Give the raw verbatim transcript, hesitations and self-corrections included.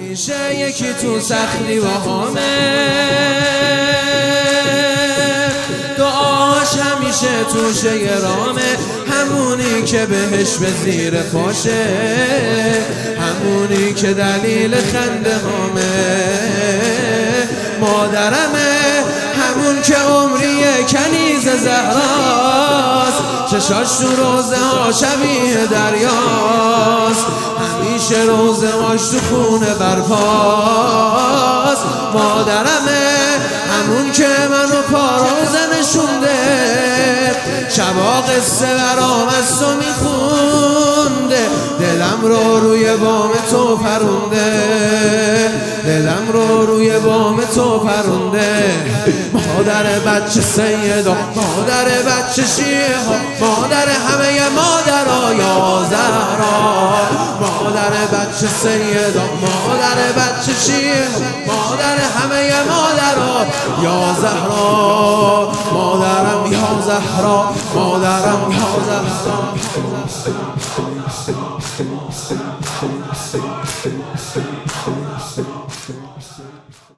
همیشه یکی تو سختی با همه، دعاش همیشه تو شگرامه، همونی که بهش به زیر پاشه، همونی که دلیل خنده هامه. مادرمه همون که عمری کنیز زهراست، چشاش تو روزه ها شبیه دریاست، همیشه روزه هاش تو خونه برپاست. مادرمه همون که منو پاروزه نشونده، شبا قصه برام از تو میخونده، دلم رو روی بام تو پرونده، دلم رو روی بام تو پرونده. مادر بچه سیدا، مادر بچه شیعه ها، مادر همه مادرها یا زهرا. مادر بچه سیدا، مادر بچه شیعه ها، مادر همه مادرها یا زهرا. مادرم یا زهرا، مادرم یا زهرا.